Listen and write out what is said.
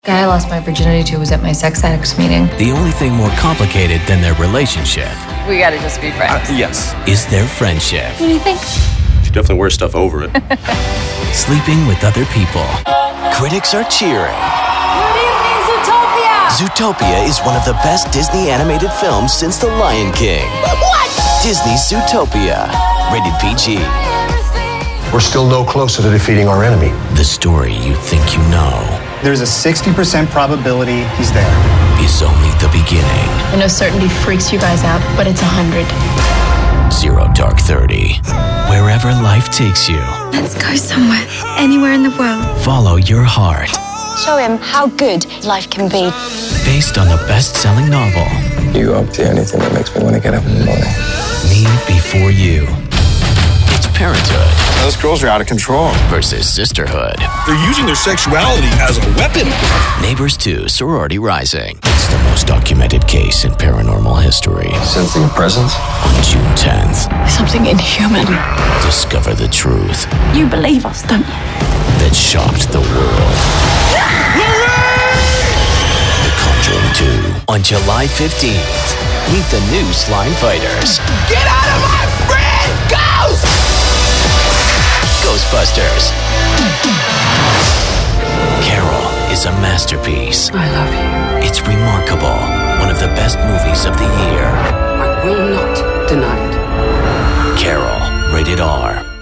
Guy I lost my virginity to was at my sex addicts meeting. The only thing more complicated than their relationship We gotta just be friends. Yes. is their friendship. What do you think? She definitely wears stuff over it. Sleeping with other people. Critics are cheering. Good evening, Zootopia! Zootopia is one of the best Disney animated films since The Lion King. What? Disney's Zootopia. Rated PG. We're still no closer to defeating our enemy. The story you think you know There's a 60% probability he's there. is only the beginning. I know certainty freaks you guys out, but it's 100. Zero Dark 30. Wherever life takes you, Let's go somewhere, anywhere in the world. follow your heart. Show him how good life can be. Based on the best-selling novel, You up to anything that makes me want to get up in the morning. Me Before You. It's parenthood Those girls are out of control. versus sisterhood. They're using their sexuality as a weapon. Neighbors 2, Sorority Rising. It's the most documented case in paranormal history. Sensing a presence? On June 10th, Something inhuman. discover the truth You believe us, don't you? that shocked the world. The Conjuring 2 on July 15th. Meet the new slime fighters. Get out of my friend, Ghost! Ghostbusters. Carol is a masterpiece. I love you. It's remarkable. One of the best movies of the year. I will not deny it. Carol, rated R.